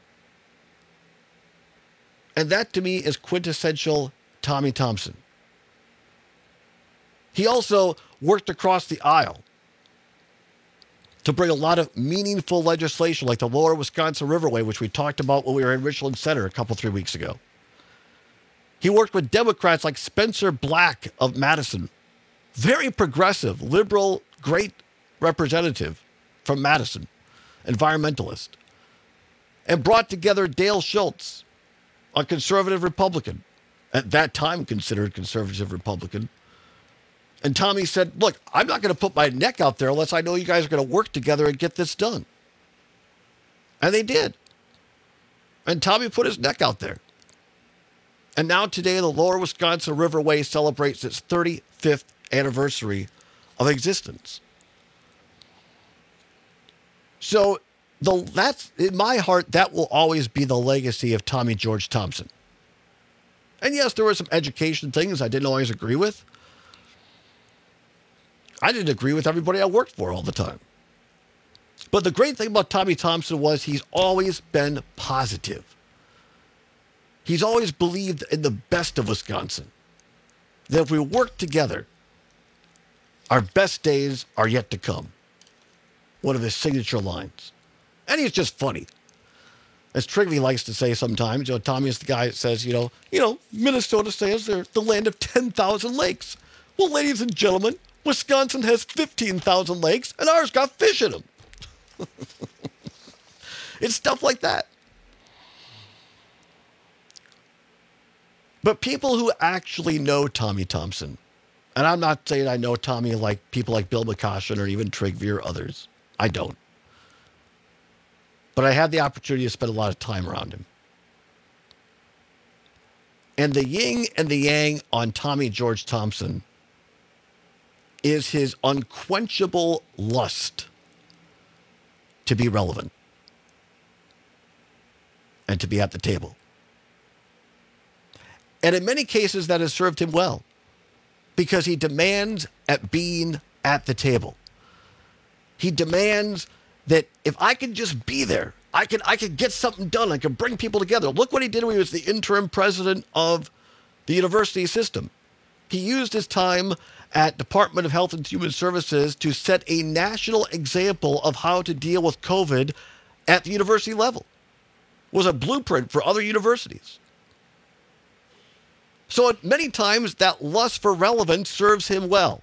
And that to me is quintessential Tommy Thompson. He also worked across the aisle to bring a lot of meaningful legislation like the Lower Wisconsin Riverway, which we talked about when we were in Richland Center a couple, 3 weeks ago. He worked with Democrats like Spencer Black of Madison, very progressive, liberal, great representative from Madison, environmentalist, and brought together Dale Schultz, a conservative Republican, at that time considered conservative Republican. And Tommy said, look, I'm not going to put my neck out there unless I know you guys are going to work together and get this done. And they did. And Tommy put his neck out there. And now today, the Lower Wisconsin Riverway celebrates its 35th anniversary of existence. So that's, in my heart, that will always be the legacy of Tommy George Thompson. And yes, there were some education things I didn't always agree with. I didn't agree with everybody I worked for all the time. But the great thing about Tommy Thompson was he's always been positive. He's always believed in the best of Wisconsin. That if we work together, our best days are yet to come. One of his signature lines. And he's just funny. As Trigby likes to say sometimes, Tommy is the guy that says, Minnesota says they're the land of 10,000 lakes. Well, ladies and gentlemen, Wisconsin has 15,000 lakes, and ours got fish in them. It's stuff like that. But people who actually know Tommy Thompson, and I'm not saying I know Tommy like people like Bill McCoshen or even Trigby or others. I don't. But I had the opportunity to spend a lot of time around him. And the yin and the yang on Tommy George Thompson is his unquenchable lust to be relevant and to be at the table. And in many cases, that has served him well because he demands at being at the table. He demands that if I can just be there, I can get something done. I can bring people together. Look what he did when he was the interim president of the university system. He used his time at Department of Health and Human Services to set a national example of how to deal with COVID at the university level. It was a blueprint for other universities. So many times that lust for relevance serves him well.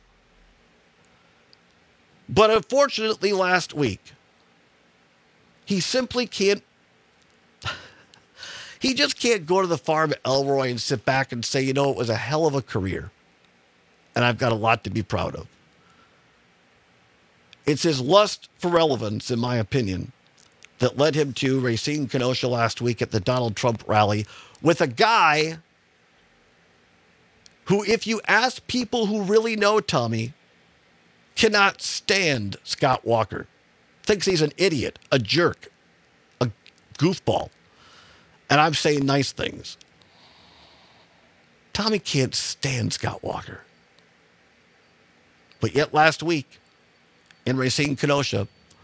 But unfortunately last week, he simply can't, he just can't go to the farm at Elroy and sit back and say, it was a hell of a career. And I've got a lot to be proud of. It's his lust for relevance, in my opinion, that led him to Racine Kenosha last week at the Donald Trump rally with a guy who, if you ask people who really know Tommy, cannot stand Scott Walker. Thinks he's an idiot, a jerk, a goofball. And I'm saying nice things. Tommy can't stand Scott Walker. But yet last week in Racine Kenosha,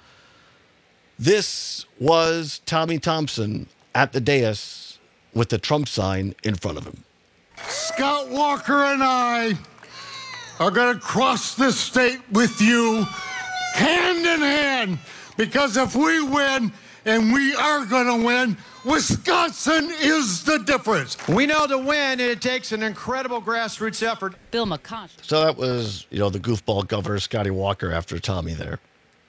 this was Tommy Thompson at the dais with the Trump sign in front of him. Scott Walker and I are going to cross this state with you hand in hand, because if we win, and we are going to win, Wisconsin is the difference. We know to win, it takes an incredible grassroots effort. Bill McConnell. So that was, the goofball governor, Scotty Walker, after Tommy there.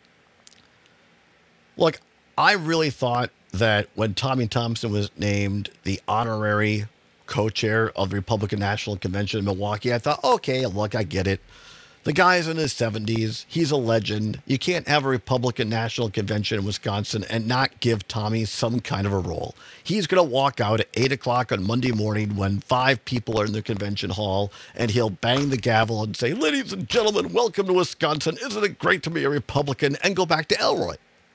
Look, I really thought that when Tommy Thompson was named the honorary co-chair of the Republican National Convention in Milwaukee, I thought, okay, look, I get it. The guy's in his 70s. He's a legend. You can't have a Republican National Convention in Wisconsin and not give Tommy some kind of a role. He's going to walk out at 8 o'clock on Monday morning when 5 people are in the convention hall, and he'll bang the gavel and say, ladies and gentlemen, welcome to Wisconsin. Isn't it great to be a Republican? And go back to Elroy.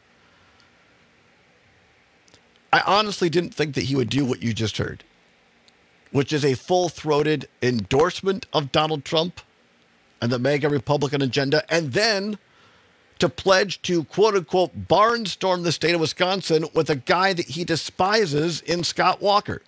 I honestly didn't think that he would do what you just heard, which is a full-throated endorsement of Donald Trump and the MAGA Republican agenda, and then to pledge to, quote-unquote, barnstorm the state of Wisconsin with a guy that he despises in Scott Walker.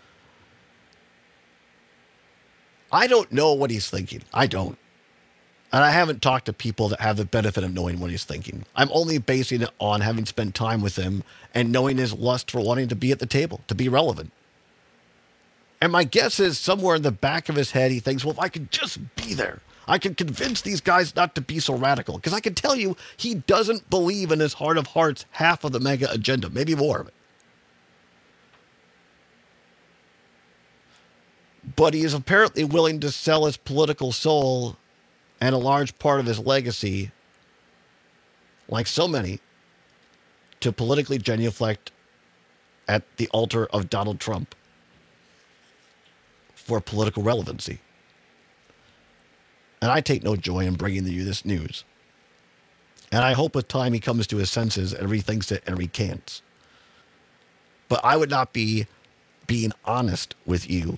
I don't know what he's thinking. I don't. And I haven't talked to people that have the benefit of knowing what he's thinking. I'm only basing it on having spent time with him and knowing his lust for wanting to be at the table, to be relevant. And my guess is somewhere in the back of his head, he thinks, well, if I could just be there, I can convince these guys not to be so radical. Because I can tell you, he doesn't believe in his heart of hearts half of the MAGA agenda, maybe more of it. But he is apparently willing to sell his political soul and a large part of his legacy, like so many, to politically genuflect at the altar of Donald Trump for political relevancy. And I take no joy in bringing you this news. And I hope with time he comes to his senses and rethinks it and recants. But I would not be being honest with you.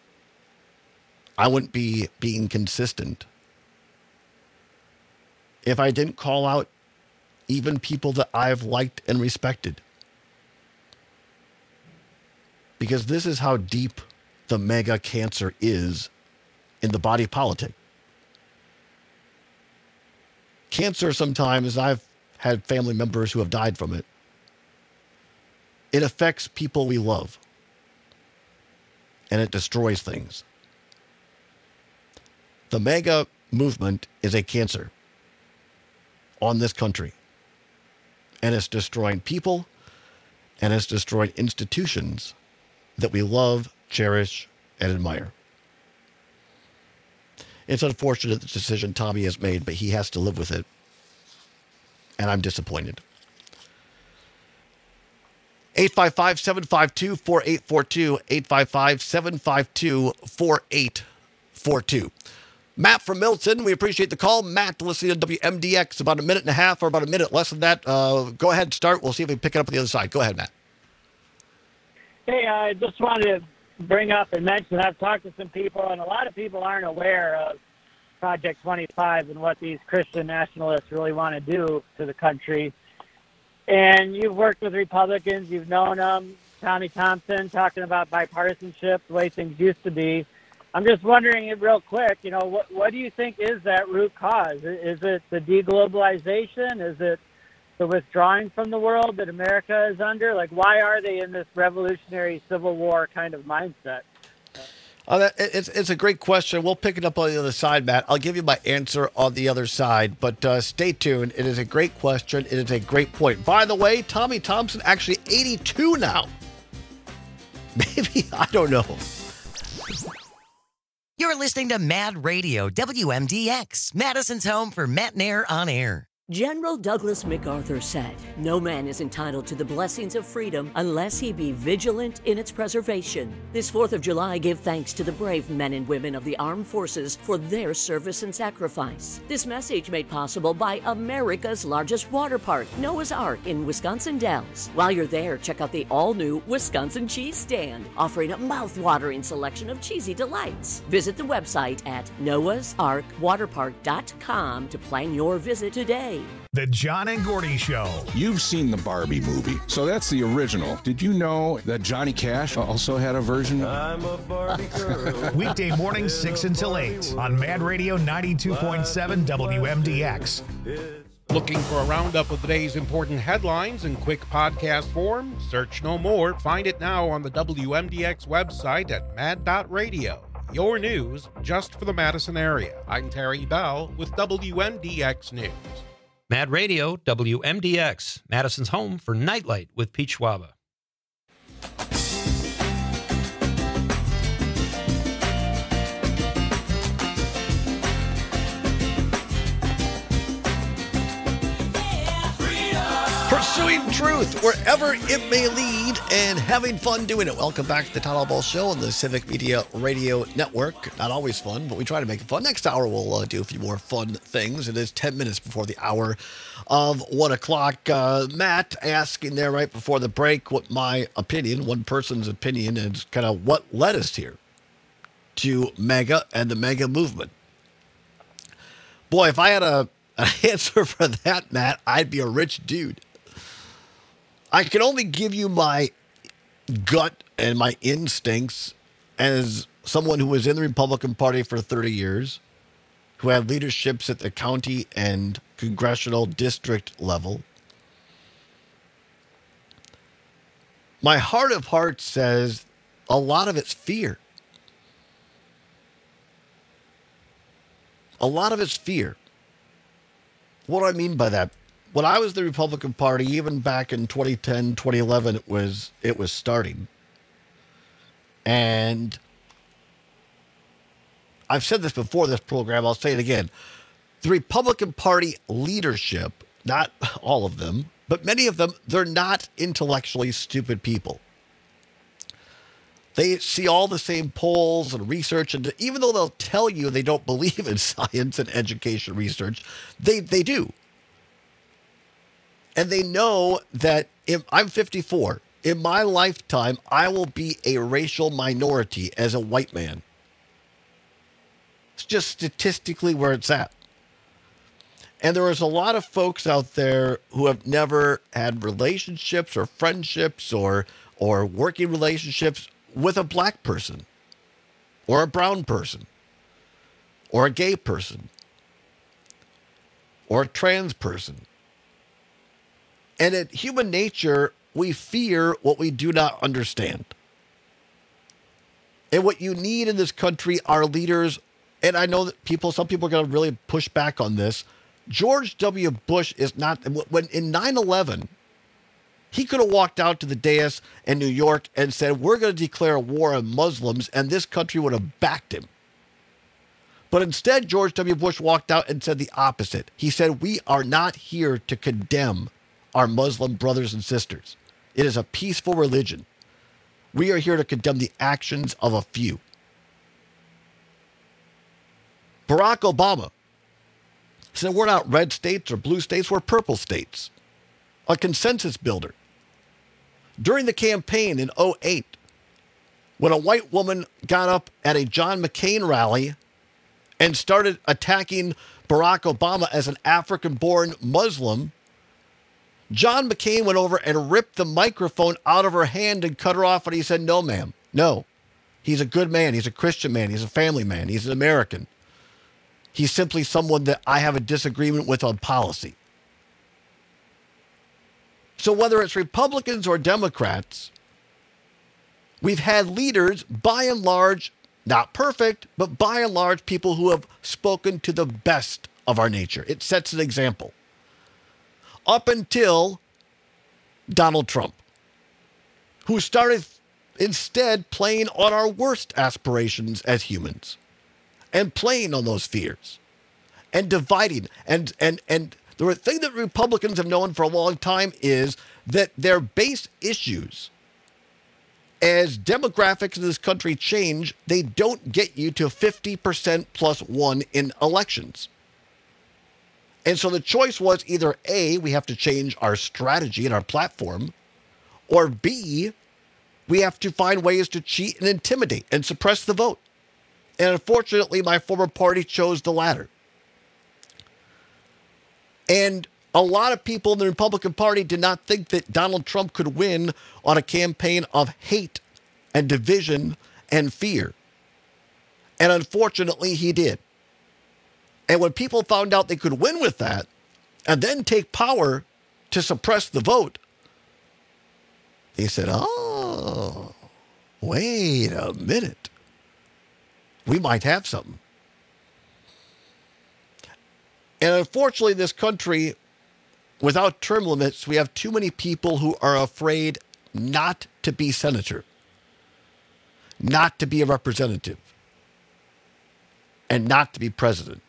I wouldn't be being consistent if I didn't call out even people that I've liked and respected. Because this is how deep the MAGA cancer is in the body politic. Cancer sometimes, I've had family members who have died from it. It affects people we love. And it destroys things. The MAGA movement is a cancer on this country. And it's destroying people, and it's destroying institutions that we love, cherish, and admire. It's unfortunate the decision Tommy has made, but he has to live with it. And I'm disappointed. 855-752-4842. 855-752-4842. Matt from Milton, we appreciate the call. Matt, listening to WMDX, about a minute and a half or about a minute less than that. Go ahead and start. We'll see if we can pick it up on the other side. Go ahead, Matt. Hey, I just wanted to bring up and mention I've talked to some people, and a lot of people aren't aware of Project 25 and what these Christian nationalists really want to do to the country. And you've worked with Republicans, you've known them, Tommy Thompson, talking about bipartisanship, the way things used to be. I'm just wondering, real quick, what do you think is that root cause? Is it the deglobalization? Is it the withdrawing from the world that America is under? Like, why are they in this revolutionary Civil War kind of mindset? It's a great question. We'll pick it up on the other side, Matt. I'll give you my answer on the other side, but stay tuned. It is a great question. It is a great point. By the way, Tommy Thompson actually 82 now. Maybe, I don't know. You're listening to Mad Radio, WMDX, Madison's home for Matt Nair on air. General Douglas MacArthur said, "No man is entitled to the blessings of freedom unless he be vigilant in its preservation." This 4th of July, give thanks to the brave men and women of the armed forces for their service and sacrifice. This message made possible by America's largest water park, Noah's Ark in Wisconsin Dells. While you're there, check out the all-new Wisconsin Cheese Stand, offering a mouth-watering selection of cheesy delights. Visit the website at noahsarkwaterpark.com to plan your visit today. The John and Gordy Show. You've seen the Barbie movie, so that's the original. Did you know that Johnny Cash also had a version? I'm a Barbie girl. Weekday mornings 6 until 8 on Mad Radio 92.7 WMDX. Looking for a roundup of the day's important headlines in quick podcast form? Search no more. Find it now on the WMDX website at mad.radio. Your news just for the Madison area. I'm Terry Bell with WMDX News. Mad Radio, WMDX, Madison's home for Nightlight with Pete Schwaba. Pursuing truth wherever it may lead and having fun doing it. Welcome back to the Todd Ball Show on the Civic Media Radio Network. Not always fun, but we try to make it fun. Next hour, we'll do a few more fun things. It is 10 minutes before the hour of 1 o'clock. Matt asking there right before the break what my opinion, one person's opinion, is kind of what led us here to MAGA and the MAGA movement. Boy, if I had an answer for that, Matt, I'd be a rich dude. I can only give you my gut and my instincts as someone who was in the Republican Party for 30 years, who had leaderships at the county and congressional district level. My heart of hearts says a lot of it's fear. A lot of it's fear. What do I mean by that? When I was in the Republican Party, even back in 2010, 2011, it was starting. And I've said this before this program, I'll say it again. The Republican Party leadership, not all of them, but many of them, they're not intellectually stupid people. They see all the same polls and research, and even though they'll tell you they don't believe in science and education research, they do. And they know that if I'm 54, in my lifetime, I will be a racial minority as a white man. It's just statistically where it's at. And there is a lot of folks out there who have never had relationships or friendships or working relationships with a black person or a brown person or a gay person or a trans person. And in human nature, we fear what we do not understand. And what you need in this country are leaders, and I know that some people are going to really push back on this. George W. Bush is not, when in 9/11, he could have walked out to the dais in New York and said, we're going to declare war on Muslims, and this country would have backed him. But instead, George W. Bush walked out and said the opposite. He said, we are not here to condemn our Muslim brothers and sisters. It is a peaceful religion. We are here to condemn the actions of a few. Barack Obama said we're not red states or blue states, we're purple states. A consensus builder. During the campaign in 2008, when a white woman got up at a John McCain rally and started attacking Barack Obama as an African-born Muslim, John McCain went over and ripped the microphone out of her hand and cut her off, and he said, no, ma'am, no. He's a good man. He's a Christian man. He's a family man. He's an American. He's simply someone that I have a disagreement with on policy. So whether it's Republicans or Democrats, we've had leaders, by and large, not perfect, but by and large, people who have spoken to the best of our nature. It sets an example. Up until Donald Trump, who started instead playing on our worst aspirations as humans and playing on those fears and dividing. And The thing that Republicans have known for a long time is that their base issues, as demographics in this country change, they don't get you to 50% plus one in elections. And so the choice was either A, we have to change our strategy and our platform, or B, we have to find ways to cheat and intimidate and suppress the vote. And unfortunately, my former party chose the latter. And a lot of people in the Republican Party did not think that Donald Trump could win on a campaign of hate and division and fear. And unfortunately, he did. And when people found out they could win with that and then take power to suppress the vote, they said, oh, wait a minute. We might have something. And unfortunately, this country, without term limits, we have too many people who are afraid not to be senator, not to be a representative, and not to be president.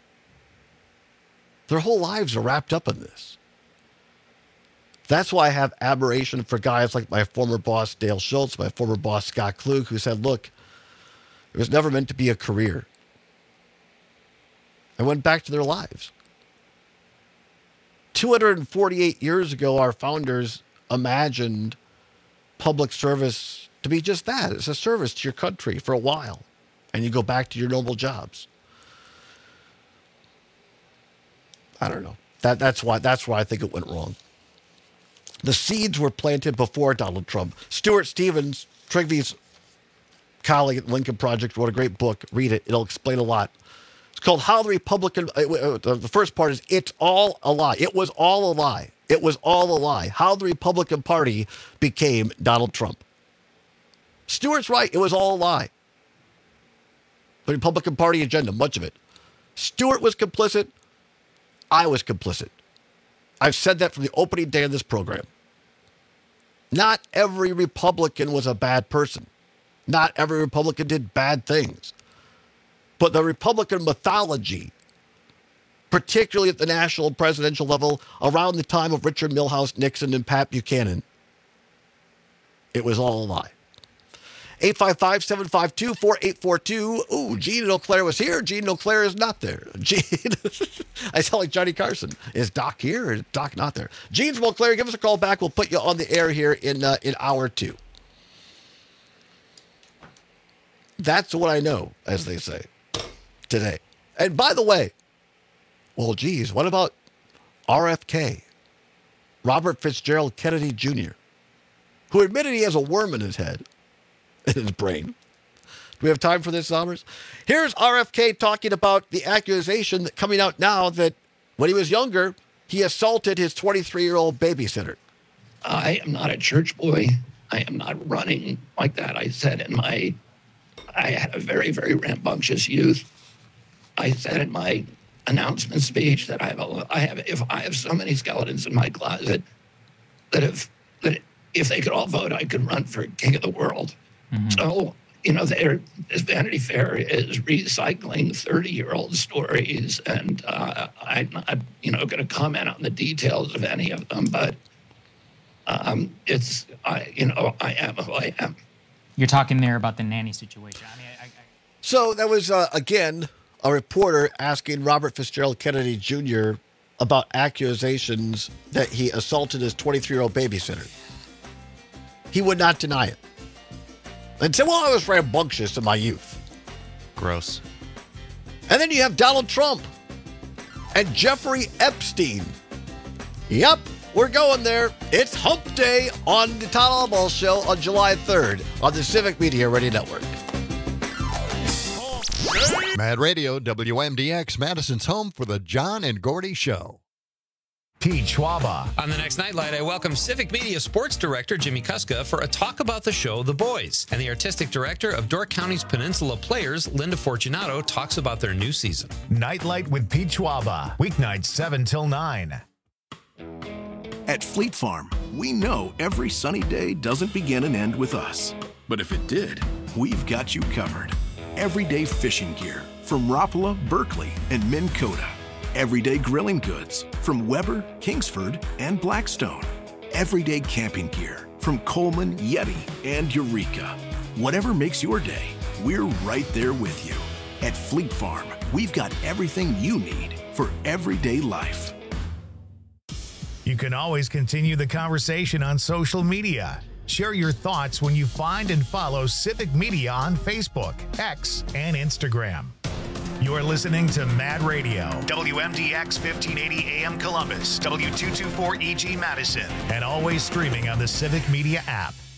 Their whole lives are wrapped up in this. That's why I have admiration for guys like my former boss, Dale Schultz, my former boss, Scott Klug, who said, look, it was never meant to be a career. And went back to their lives. 248 years ago, our founders imagined public service to be just that. It's a service to your country for a while. And you go back to your normal jobs. I don't know. That's why I think it went wrong. The seeds were planted before Donald Trump. Stuart Stevens, Trigvy's colleague at the Lincoln Project, wrote a great book. Read it. It'll explain a lot. It's called How the Republican... the first part is, it's all a lie. It was all a lie. It was all a lie. How the Republican Party became Donald Trump. Stuart's right. It was all a lie. The Republican Party agenda, much of it. Stuart was complicit. I was complicit. I've said that from the opening day of this program. Not every Republican was a bad person. Not every Republican did bad things. But the Republican mythology, particularly at the national and presidential level, around the time of Richard Milhouse Nixon and Pat Buchanan, it was all a lie. 855-752-4842. Ooh, Gene in Eau Claire was here. Gene in Eau Claire is not there. Gene, I sound like Johnny Carson. Is Doc here or is Doc not there? Gene from Eau Claire, give us a call back. We'll put you on the air here in hour 2. That's what I know, as they say, today. And by the way, well, geez, what about RFK, Robert Fitzgerald Kennedy Jr., who admitted he has a worm in his head, in his brain. Do we have time for this, Sommers? Here's RFK talking about the accusation coming out now that when he was younger, he assaulted his 23-year-old babysitter. I am not a church boy. I am not running like that. I had a very, very rambunctious youth. I said in my announcement speech that I have so many skeletons in my closet that if they could all vote, I could run for king of the world. Mm-hmm. So, this Vanity Fair is recycling 30-year-old stories, and I'm not, going to comment on the details of any of them, but I am who I am. You're talking there about the nanny situation. So that was, again, a reporter asking Robert Fitzgerald Kennedy Jr. about accusations that he assaulted his 23-year-old babysitter. He would not deny it. And said, well, I was rambunctious in my youth. Gross. And then you have Donald Trump and Jeffrey Epstein. Yep, we're going there. It's Hump Day on the Todd Alamo Show on July 3rd on the Civic Media Radio Network. Mad Radio, WMDX, Madison's home for the John and Gordy Show. Pete Schwaba. On the next Nightlight, I welcome Civic Media Sports Director Jimmy Kuska for a talk about the show The Boys. And the Artistic Director of Door County's Peninsula Players, Linda Fortunato, talks about their new season. Nightlight with Pete Schwaba. Weeknights 7 till 9. At Fleet Farm, we know every sunny day doesn't begin and end with us. But if it did, we've got you covered. Everyday fishing gear from Rapala, Berkeley, and Minn Kota. Everyday grilling goods from Weber, Kingsford, and Blackstone. Everyday camping gear from Coleman, Yeti, and Eureka. Whatever makes your day, we're right there with you. At Fleet Farm, we've got everything you need for everyday life. You can always continue the conversation on social media. Share your thoughts when you find and follow Civic Media on Facebook, X, and Instagram. You're listening to Mad Radio, WMDX 1580 AM Columbus, W224EG Madison, and always streaming on the Civic Media app.